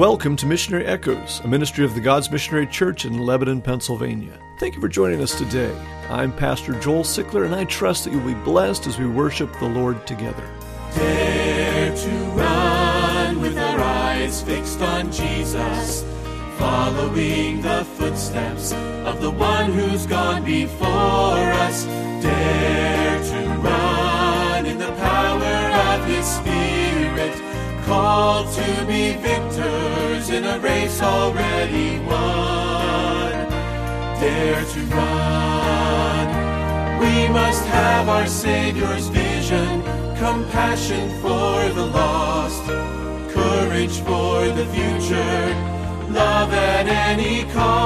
Welcome to Missionary Echoes, a ministry of the God's Missionary Church in Lebanon, Pennsylvania. Thank you for joining us today. I'm Pastor Joel Sickler, and I trust that you'll be blessed as we worship the Lord together. Dare to run with our eyes fixed on Jesus, following the footsteps of the one who's gone before us. Dare to run in the power of His Spirit, called to be victors in a race already won. Dare to run. We must have our Savior's vision, compassion for the lost, courage for the future, love at any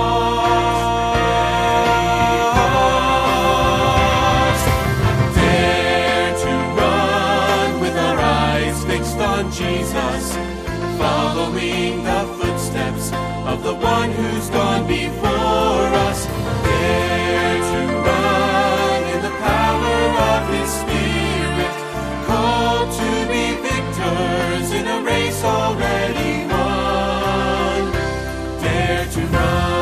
cost. Dare to run with our eyes fixed on Jesus, following the footsteps of the one who's gone before us. Dare to run in the power of His Spirit, called to be victors in a race already won. Dare to run.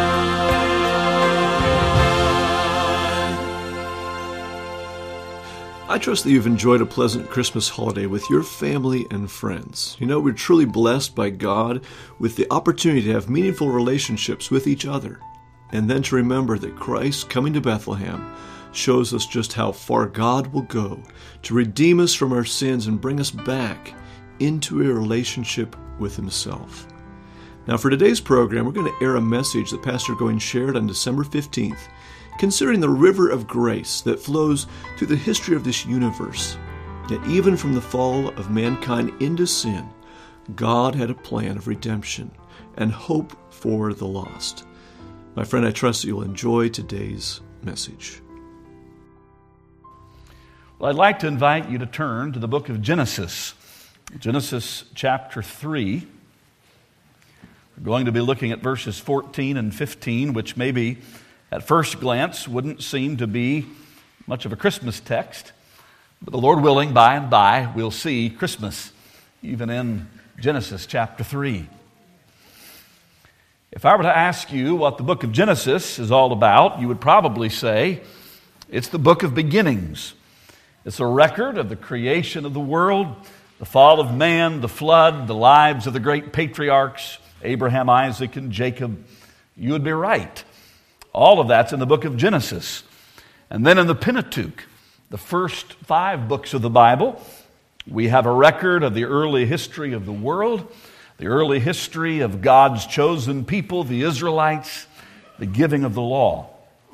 I trust that you've enjoyed a pleasant Christmas holiday with your family and friends. You know, we're truly blessed by God with the opportunity to have meaningful relationships with each other. And then to remember that Christ coming to Bethlehem shows us just how far God will go to redeem us from our sins and bring us back into a relationship with Himself. Now for today's program, we're going to air a message that Pastor Goins shared on December 15th, considering the river of grace that flows through the history of this universe. Yet even from the fall of mankind into sin, God had a plan of redemption and hope for the lost. My friend, I trust that you'll enjoy today's message. Well, I'd like to invite you to turn to the book of Genesis. Genesis chapter 3. We're going to be looking at verses 14 and 15, which maybe at first glance wouldn't seem to be much of a Christmas text. But the Lord willing, by and by, we'll see Christmas, even in Genesis chapter 3. If I were to ask you what the book of Genesis is all about, you would probably say it's the book of beginnings. It's a record of the creation of the world, the fall of man, the flood, the lives of the great patriarchs, Abraham, Isaac, and Jacob. You would be right. All of that's in the book of Genesis. And then in the Pentateuch, the first 5 books of the Bible, we have a record of the early history of the world, the early history of God's chosen people, the Israelites, the giving of the law.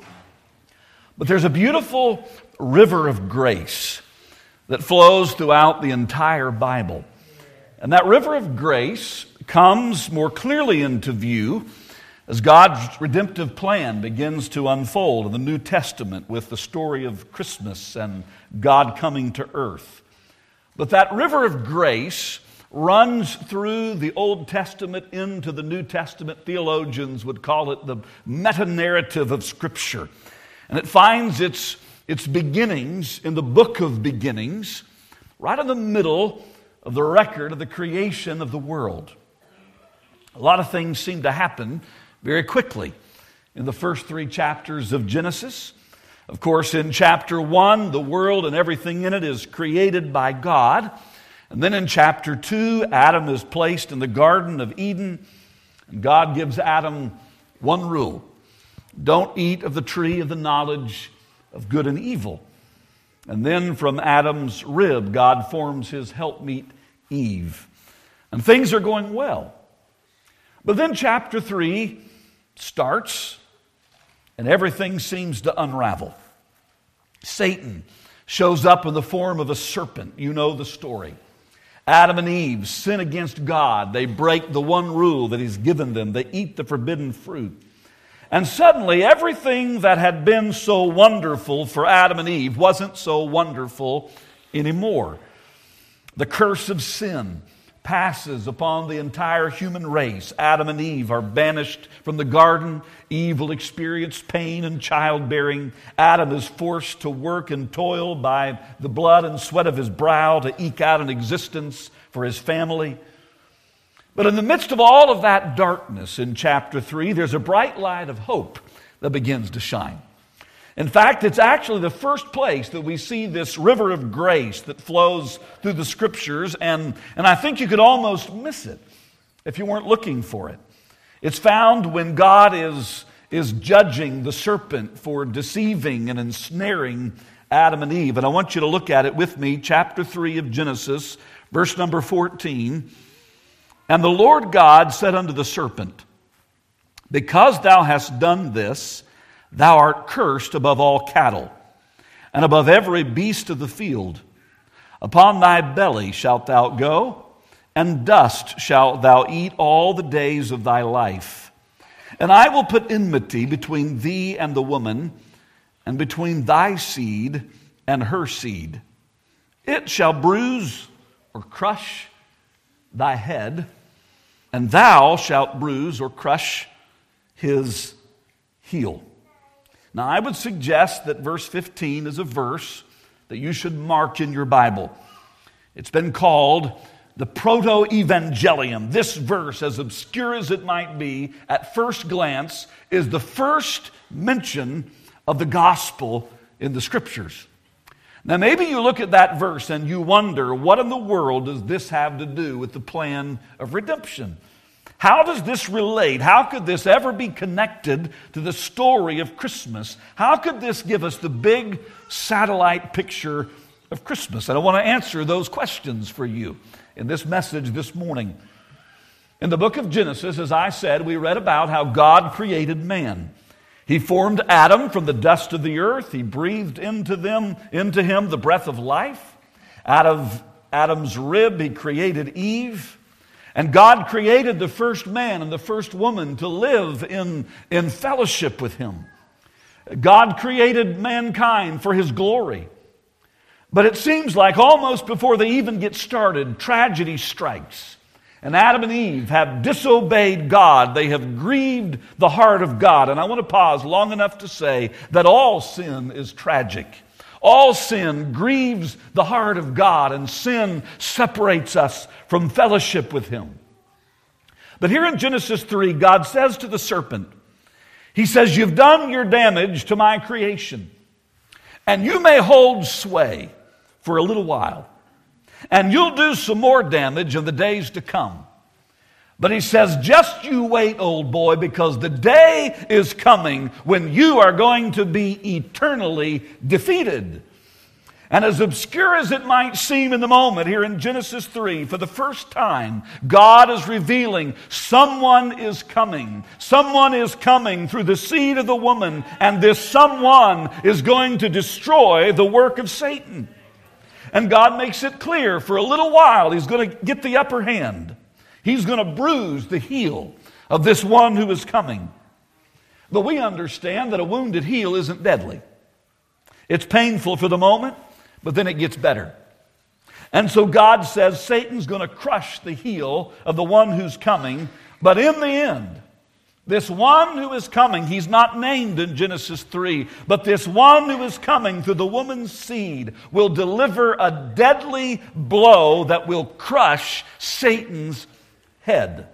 But there's a beautiful river of grace that flows throughout the entire Bible. And that river of grace comes more clearly into view as God's redemptive plan begins to unfold in the New Testament with the story of Christmas and God coming to earth. But that river of grace runs through the Old Testament into the New Testament. Theologians would call it the meta-narrative of Scripture. And it finds its beginnings in the book of beginnings, right in the middle of the record of the creation of the world. A lot of things seem to happen very quickly in the first 3 chapters of Genesis. Of course, in chapter 1, the world and everything in it is created by God. And then in chapter 2, Adam is placed in the Garden of Eden, and God gives Adam one rule: don't eat of the tree of the knowledge of good and evil. And then from Adam's rib, God forms his helpmeet, Eve. And things are going well. But then chapter 3 starts, and everything seems to unravel. Satan shows up in the form of a serpent. You know the story. Adam and Eve sin against God. They break the one rule that He's given them. They eat the forbidden fruit. And suddenly, everything that had been so wonderful for Adam and Eve wasn't so wonderful anymore. The curse of sin passes upon the entire human race. Adam and Eve are banished from the garden. Eve will experience pain and childbearing. Adam is forced to work and toil by the blood and sweat of his brow to eke out an existence for his family. But in the midst of all of that darkness in chapter 3, there's a bright light of hope that begins to shine. In fact, it's actually the first place that we see this river of grace that flows through the Scriptures, and I think you could almost miss it if you weren't looking for it. It's found when God is judging the serpent for deceiving and ensnaring Adam and Eve. And I want you to look at it with me, chapter 3 of Genesis, verse number 14. And the Lord God said unto the serpent, Because thou hast done this, thou art cursed above all cattle, and above every beast of the field. Upon thy belly shalt thou go, and dust shalt thou eat all the days of thy life. And I will put enmity between thee and the woman, and between thy seed and her seed. It shall bruise or crush thy head, and thou shalt bruise or crush his heel. Now, I would suggest that verse 15 is a verse that you should mark in your Bible. It's been called the Proto-Evangelium. This verse, as obscure as it might be, at first glance, is the first mention of the gospel in the Scriptures. Now, maybe you look at that verse and you wonder, what in the world does this have to do with the plan of redemption? How does this relate? How could this ever be connected to the story of Christmas? How could this give us the big satellite picture of Christmas? And I want to answer those questions for you in this message this morning. In the book of Genesis, as I said, we read about how God created man. He formed Adam from the dust of the earth. He breathed into him the breath of life. Out of Adam's rib, he created Eve. And God created the first man and the first woman to live in fellowship with him. God created mankind for his glory. But it seems like almost before they even get started, tragedy strikes. And Adam and Eve have disobeyed God. They have grieved the heart of God. And I want to pause long enough to say that all sin is tragic. All sin grieves the heart of God, and sin separates us from fellowship with Him. But here in Genesis 3, God says to the serpent, He says, You've done your damage to my creation, and you may hold sway for a little while, and you'll do some more damage in the days to come. But He says, just you wait, old boy, because the day is coming when you are going to be eternally defeated. And as obscure as it might seem in the moment, here in Genesis 3, for the first time, God is revealing someone is coming. Someone is coming through the seed of the woman, and this someone is going to destroy the work of Satan. And God makes it clear, for a little while, He's going to get the upper hand. He's going to bruise the heel of this one who is coming. But we understand that a wounded heel isn't deadly. It's painful for the moment, but then it gets better. And so God says Satan's going to crush the heel of the one who's coming. But in the end, this one who is coming, he's not named in Genesis 3, but this one who is coming through the woman's seed will deliver a deadly blow that will crush Satan's head.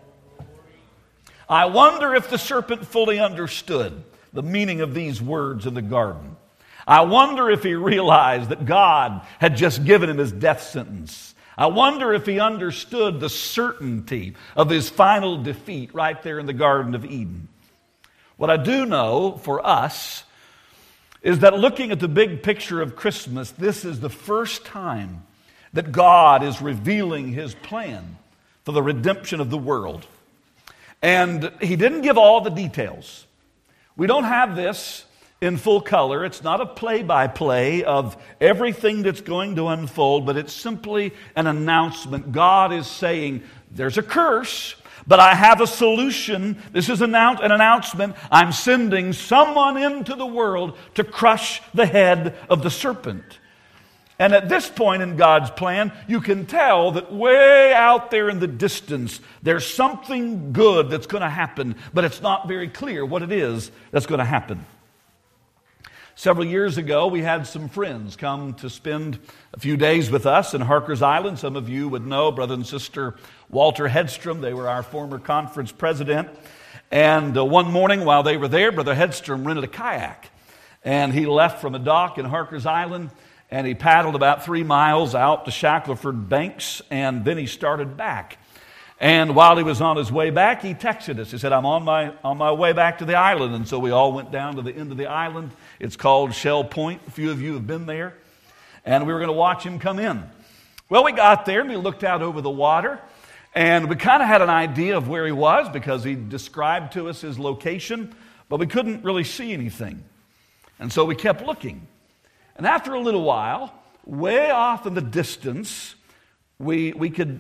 I wonder if the serpent fully understood the meaning of these words in the garden. I wonder if he realized that God had just given him his death sentence. I wonder if he understood the certainty of his final defeat right there in the Garden of Eden. What I do know for us is that looking at the big picture of Christmas, this is the first time that God is revealing His plan for the redemption of the world. And He didn't give all the details. We don't have this in full color. It's not a play-by-play of everything that's going to unfold, but it's simply an announcement. God is saying, there's a curse, but I have a solution. This is an announcement. I'm sending someone into the world to crush the head of the serpent. And at this point in God's plan, you can tell that way out there in the distance, there's something good that's going to happen, but it's not very clear what it is that's going to happen. Several years ago, we had some friends come to spend a few days with us in Harkers Island. Some of you would know Brother and Sister Walter Hedstrom. They were our former conference president. And one morning while they were there, Brother Hedstrom rented a kayak. And he left from a dock in Harkers Island, and he paddled about 3 miles out to Shackleford Banks, and then he started back. And while he was on his way back, he texted us. He said, I'm on my way back to the island. And so we all went down to the end of the island. It's called Shell Point. A few of you have been there. And we were going to watch him come in. Well, we got there and we looked out over the water. And we kind of had an idea of where he was because he described to us his location. But we couldn't really see anything. And so we kept looking. And after a little while, way off in the distance, we could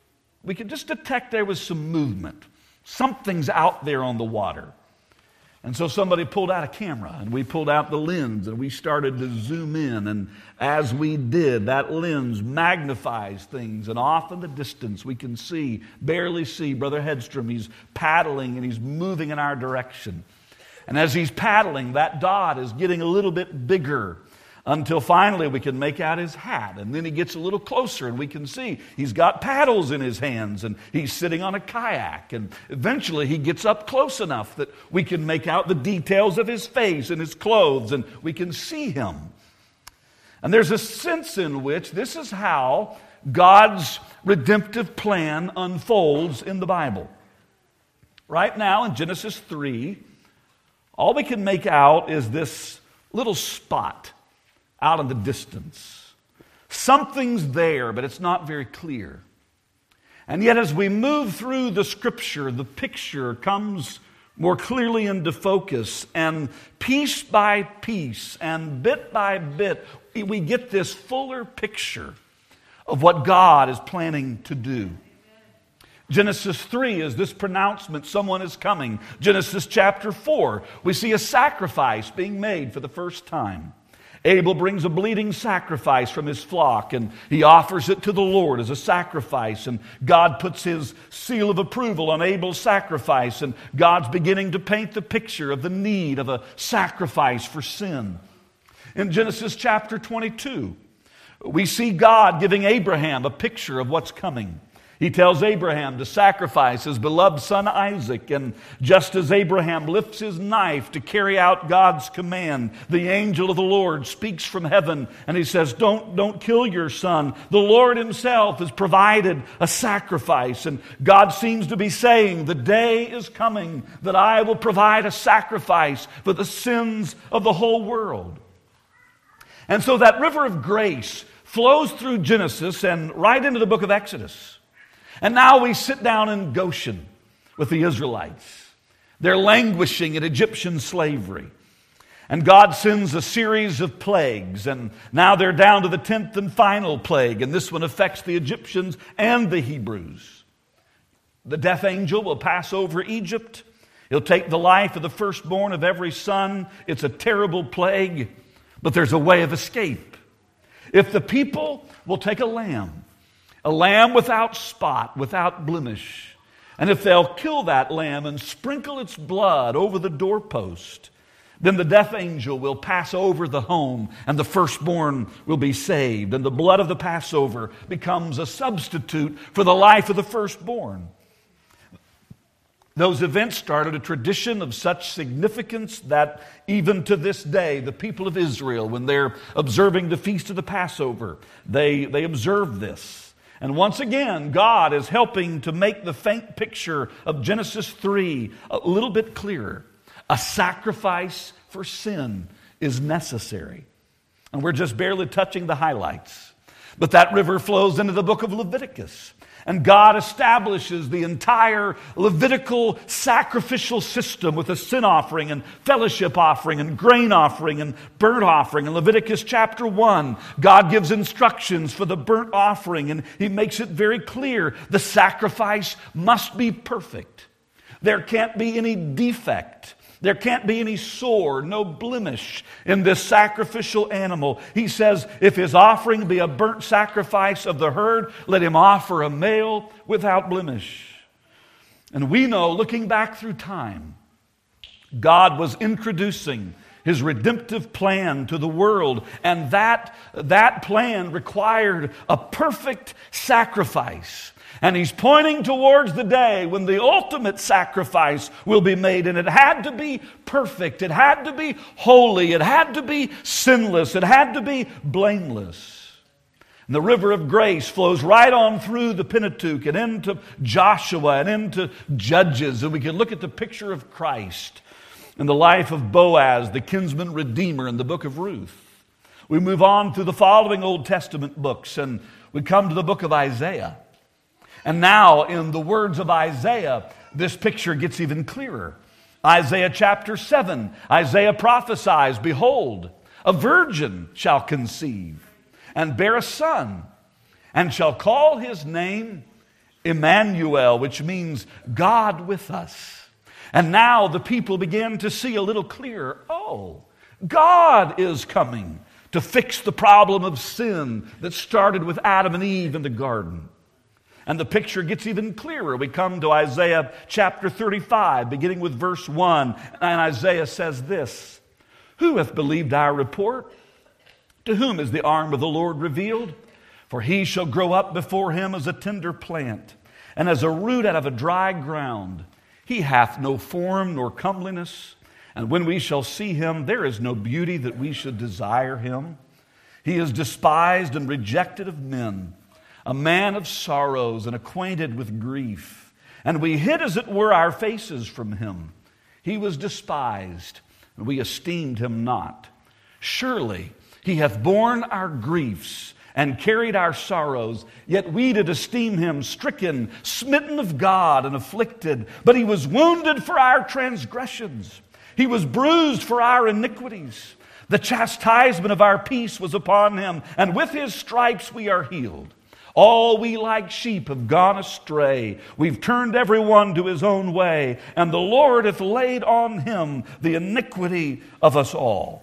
just detect there was some movement. Something's out there on the water. And so somebody pulled out a camera, and we pulled out the lens, and we started to zoom in. And as we did, that lens magnifies things. And off in the distance, we can barely see Brother Hedstrom. He's paddling, and he's moving in our direction. And as he's paddling, that dot is getting a little bit bigger, until finally we can make out his hat. And then he gets a little closer and we can see he's got paddles in his hands and he's sitting on a kayak. And eventually he gets up close enough that we can make out the details of his face and his clothes and we can see him. And there's a sense in which this is how God's redemptive plan unfolds in the Bible. Right now in Genesis 3, all we can make out is this little spot out in the distance. Something's there, but it's not very clear. And yet as we move through the Scripture, the picture comes more clearly into focus. And piece by piece and bit by bit, we get this fuller picture of what God is planning to do. Genesis 3 is this pronouncement, someone is coming. Genesis chapter 4, we see a sacrifice being made for the first time. Abel brings a bleeding sacrifice from his flock, and he offers it to the Lord as a sacrifice. And God puts his seal of approval on Abel's sacrifice, and God's beginning to paint the picture of the need of a sacrifice for sin. In Genesis chapter 22, we see God giving Abraham a picture of what's coming. He tells Abraham to sacrifice his beloved son Isaac, and just as Abraham lifts his knife to carry out God's command, the angel of the Lord speaks from heaven and he says, don't kill your son. The Lord himself has provided a sacrifice, and God seems to be saying, the day is coming that I will provide a sacrifice for the sins of the whole world. And so that river of grace flows through Genesis and right into the book of Exodus. And now we sit down in Goshen with the Israelites. They're languishing in Egyptian slavery. And God sends a series of plagues. And now they're down to the 10th and final plague. And this one affects the Egyptians and the Hebrews. The death angel will pass over Egypt. He'll take the life of the firstborn of every son. It's a terrible plague, but there's a way of escape. If the people will take a lamb without spot, without blemish. And if they'll kill that lamb and sprinkle its blood over the doorpost, then the death angel will pass over the home and the firstborn will be saved. And the blood of the Passover becomes a substitute for the life of the firstborn. Those events started a tradition of such significance that even to this day, the people of Israel, when they're observing the feast of the Passover, they observe this. And once again, God is helping to make the faint picture of Genesis 3 a little bit clearer. A sacrifice for sin is necessary. And we're just barely touching the highlights. But that river flows into the book of Leviticus. And God establishes the entire Levitical sacrificial system with a sin offering and fellowship offering and grain offering and burnt offering. In Leviticus chapter 1, God gives instructions for the burnt offering, and He makes it very clear the sacrifice must be perfect. There can't be any defect. There can't be any sore, no blemish in this sacrificial animal. He says, if his offering be a burnt sacrifice of the herd, let him offer a male without blemish. And we know, looking back through time, God was introducing His redemptive plan to the world. And that plan required a perfect sacrifice. And He's pointing towards the day when the ultimate sacrifice will be made. And it had to be perfect. It had to be holy. It had to be sinless. It had to be blameless. And the river of grace flows right on through the Pentateuch and into Joshua and into Judges. And we can look at the picture of Christ in the life of Boaz, the kinsman redeemer, in the book of Ruth. We move on through the following Old Testament books, and we come to the book of Isaiah. And now, in the words of Isaiah, this picture gets even clearer. Isaiah chapter 7, Isaiah prophesies, "Behold, a virgin shall conceive and bear a son, and shall call his name Emmanuel," which means God with us. And now the people began to see a little clearer. Oh, God is coming to fix the problem of sin that started with Adam and Eve in the garden. And the picture gets even clearer. We come to Isaiah chapter 35, beginning with verse 1. And Isaiah says this, "Who hath believed our report? To whom is the arm of the Lord revealed? For he shall grow up before him as a tender plant, and as a root out of a dry ground. He hath no form nor comeliness, and when we shall see him, there is no beauty that we should desire him. He is despised and rejected of men, a man of sorrows and acquainted with grief. And we hid, as it were, our faces from him. He was despised, and we esteemed him not. Surely he hath borne our griefs and carried our sorrows, yet we did esteem him stricken, smitten of God, and afflicted. But he was wounded for our transgressions. He was bruised for our iniquities. The chastisement of our peace was upon him, and with his stripes we are healed. All we like sheep have gone astray. We've turned every one to his own way, and the Lord hath laid on him the iniquity of us all."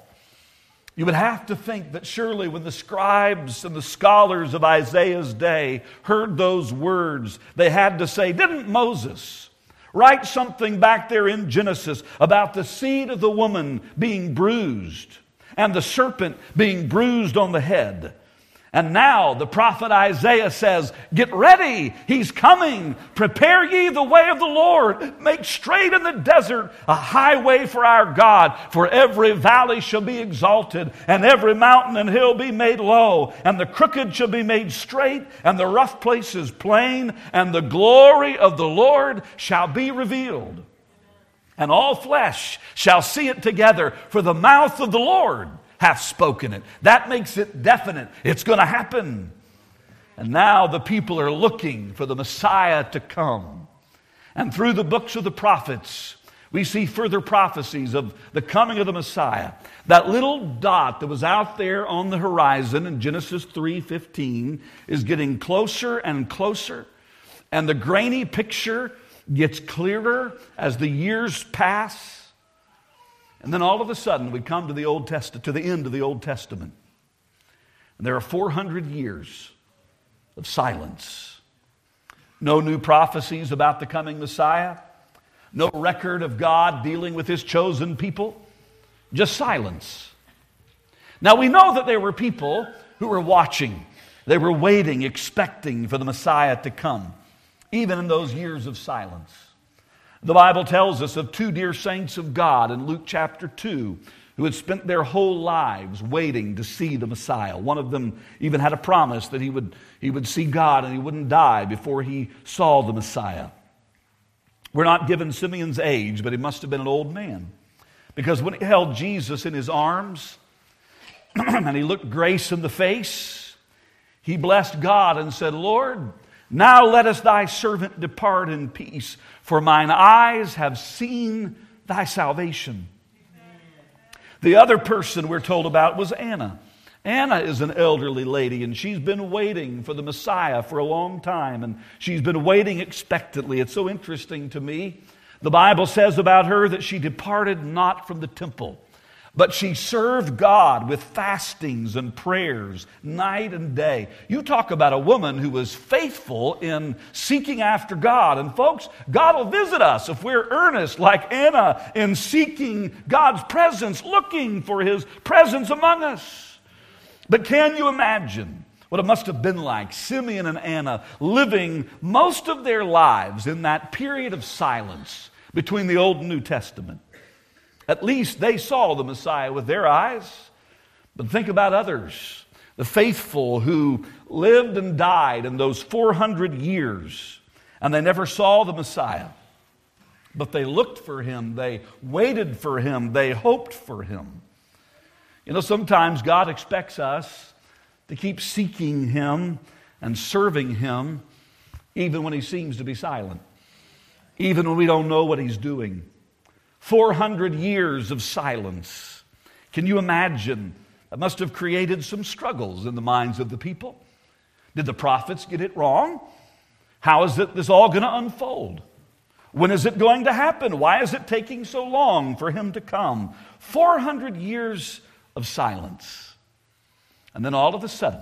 You would have to think that surely when the scribes and the scholars of Isaiah's day heard those words, they had to say, "Didn't Moses write something back there in Genesis about the seed of the woman being bruised and the serpent being bruised on the head?" And now the prophet Isaiah says, "Get ready, he's coming. Prepare ye the way of the Lord. Make straight in the desert a highway for our God. For every valley shall be exalted, and every mountain and hill be made low. And the crooked shall be made straight, and the rough places plain. And the glory of the Lord shall be revealed. And all flesh shall see it together, for the mouth of the Lord hath spoken it." That makes it definite. It's going to happen. And now the people are looking for the Messiah to come. And through the books of the prophets, we see further prophecies of the coming of the Messiah. That little dot that was out there on the horizon in Genesis 3:15 is getting closer and closer. And the grainy picture gets clearer as the years pass. And then all of a sudden we come to the Old Testament, to the end of the Old Testament. And there are 400 years of silence. No new prophecies about the coming Messiah. No record of God dealing with his chosen people. Just silence. Now we know that there were people who were watching. They were waiting, expecting for the Messiah to come, even in those years of silence. The Bible tells us of two dear saints of God in Luke chapter 2 who had spent their whole lives waiting to see the Messiah. One of them even had a promise that he would see God and he wouldn't die before he saw the Messiah. We're not given Simeon's age, but he must have been an old man. Because when he held Jesus in his arms and he looked grace in the face, he blessed God and said, "Lord, now lettest thy servant depart in peace, for mine eyes have seen thy salvation." The other person we're told about was Anna. Anna is an elderly lady, and she's been waiting for the Messiah for a long time, and she's been waiting expectantly. It's so interesting to me. The Bible says about her that she departed not from the temple, But she served God with fastings and prayers night and day. You talk about a woman who was faithful in seeking after God. And folks, God will visit us if we're earnest like Anna in seeking God's presence, looking for His presence among us. But can you imagine what it must have been like, Simeon and Anna living most of their lives in that period of silence between the Old and New Testament? At least they saw the Messiah with their eyes. But think about others, the faithful who lived and died in those 400 years, and they never saw the Messiah. But they looked for Him, they waited for Him, they hoped for Him. You know, sometimes God expects us to keep seeking Him and serving Him even when He seems to be silent, even when we don't know what He's doing. 400 years of silence. Can you imagine? That must have created some struggles in the minds of the people. Did the prophets get it wrong? How is this all going to unfold? When is it going to happen? Why is it taking so long for Him to come? 400 years of silence. And then all of a sudden,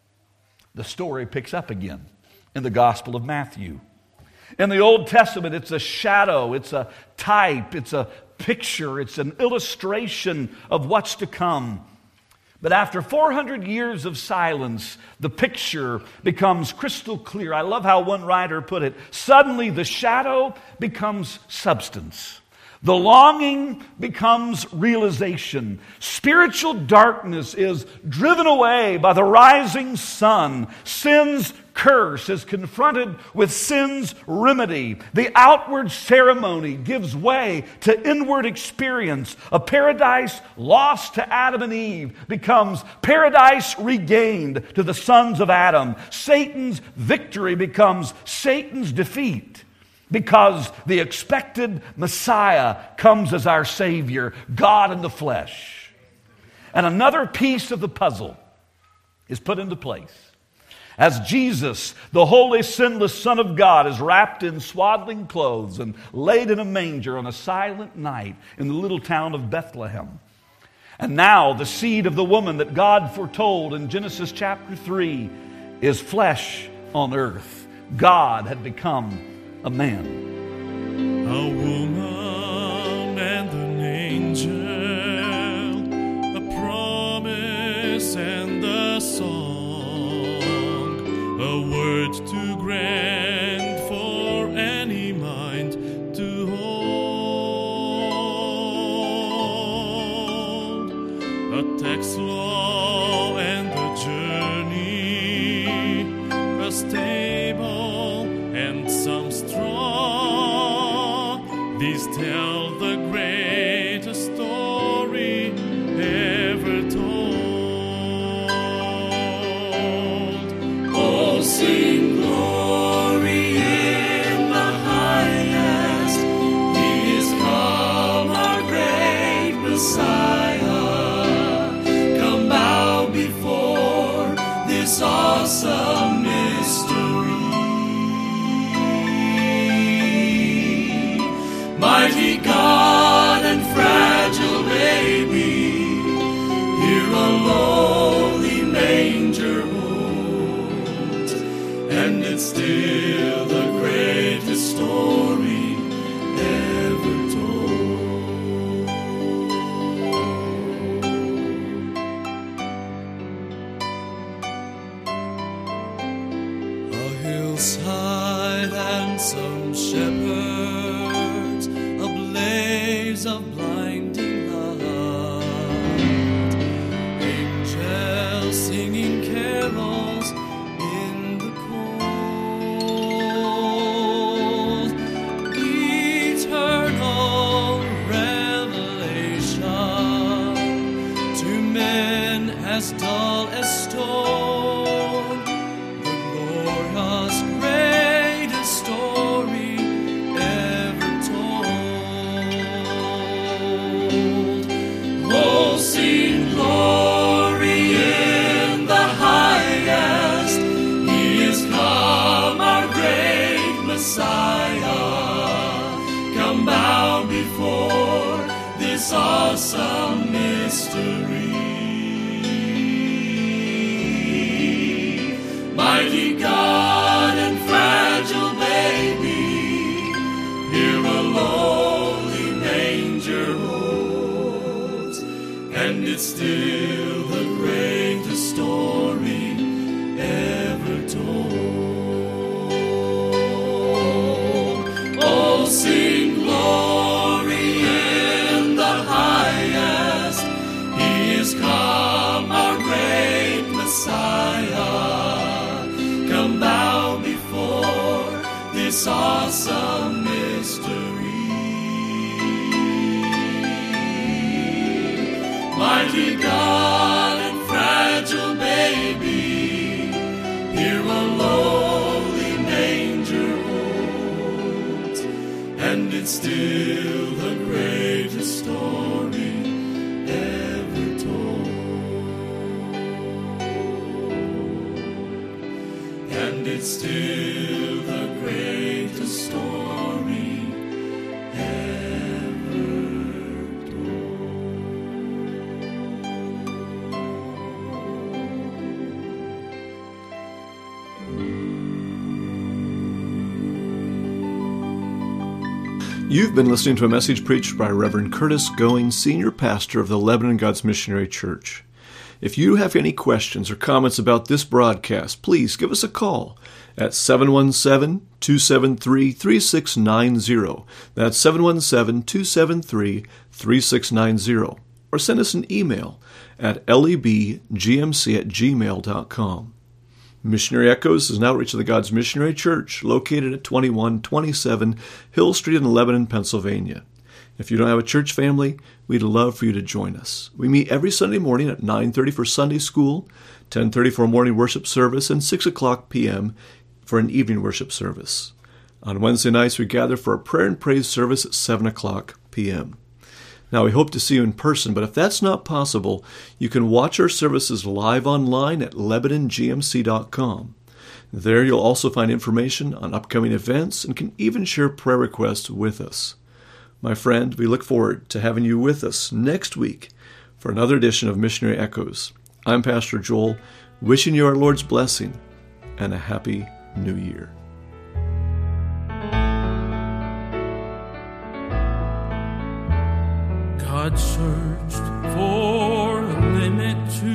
the story picks up again in the Gospel of Matthew. In the Old Testament, it's a shadow, it's a type, it's a picture, it's an illustration of what's to come. But after 400 years of silence, the picture becomes crystal clear. I love how one writer put it. Suddenly the shadow becomes substance. The longing becomes realization. Spiritual darkness is driven away by the rising sun. Sin's curse is confronted with sin's remedy. The outward ceremony gives way to inward experience. A paradise lost to Adam and Eve becomes paradise regained to the sons of Adam. Satan's victory becomes Satan's defeat, because the expected Messiah comes as our Savior, God in the flesh. And another piece of the puzzle is put into place. As Jesus, the holy, sinless Son of God, is wrapped in swaddling clothes and laid in a manger on a silent night in the little town of Bethlehem. And now the seed of the woman that God foretold in Genesis chapter 3 is flesh on earth. God had become a man. A woman and an angel, a promise and a song, a word too grand for any mind to hold, a text law and a journey, a stable and some straw. These tell the greatest story ever told. Oh, sing glory in the highest. He is come, our great Messiah. Come bow before this awesome mystery. Mighty God and fragile baby, here a lowly manger holds, and it's still the greatest story ever told. A hillside and some shepherds, a blaze of blinding light, angels singing carols in the cold, eternal revelation to men as dull as stone, the glorious greatest story ever told. this awesome mystery. Mighty God and fragile baby, here a lowly manger holds, and it's still the greatest story ever told. Oh, sing glory in the highest, He is come, our great Messiah. Come bow before this awesome mystery. Mighty God and fragile baby, here a lowly manger holds, and it's still the greatest story ever told. And it's still the greatest story ever told. You've been listening to a message preached by Reverend Curtis Going, Senior Pastor of the Lebanon God's Missionary Church. If you have any questions or comments about this broadcast, please give us a call at 717-273-3690. That's 717-273-3690. Or send us an email at lebgmc@gmail.com. Missionary Echoes is an outreach of the God's Missionary Church located at 2127 Hill Street in Lebanon, Pennsylvania. If you don't have a church family, we'd love for you to join us. We meet every Sunday morning at 9:30 for Sunday school, 10:30 for a morning worship service, and 6 o'clock p.m. for an evening worship service. On Wednesday nights, we gather for a prayer and praise service at 7 o'clock p.m. Now, we hope to see you in person, but if that's not possible, you can watch our services live online at LebanonGMC.com. There you'll also find information on upcoming events and can even share prayer requests with us. My friend, we look forward to having you with us next week for another edition of Missionary Echoes. I'm Pastor Joel, wishing you our Lord's blessing and a happy New Year. God searched for a limit to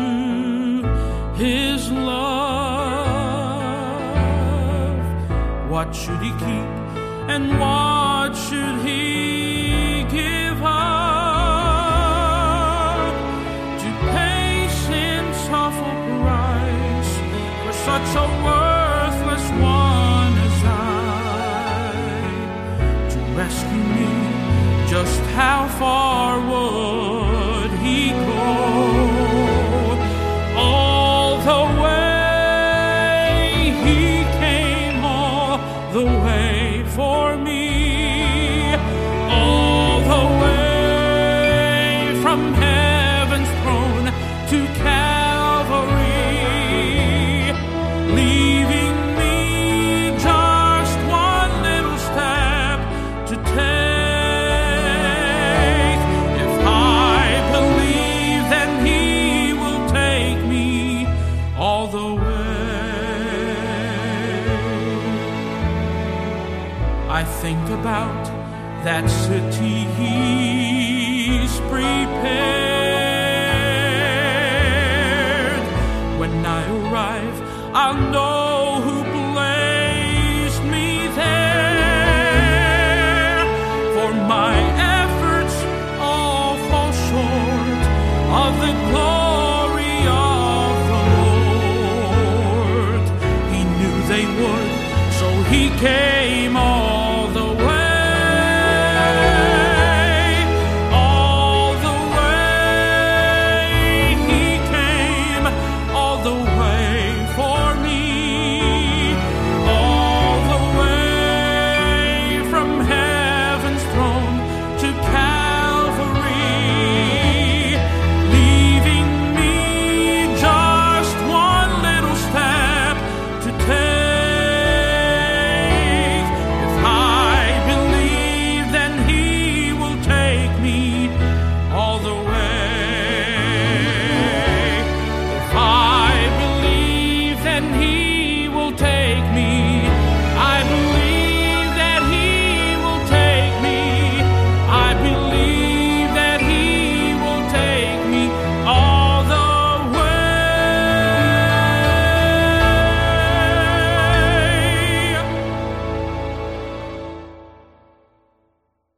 His love. What should He keep and what should He give up to pay sin's awful price for such a worthless one as I, to rescue me? Just how far would He go? All the way He came, all the way for me, all the way from heaven's throne to Calvary, leaving me just one little step to take. I think about that city He's prepared. When I arrive, I'll know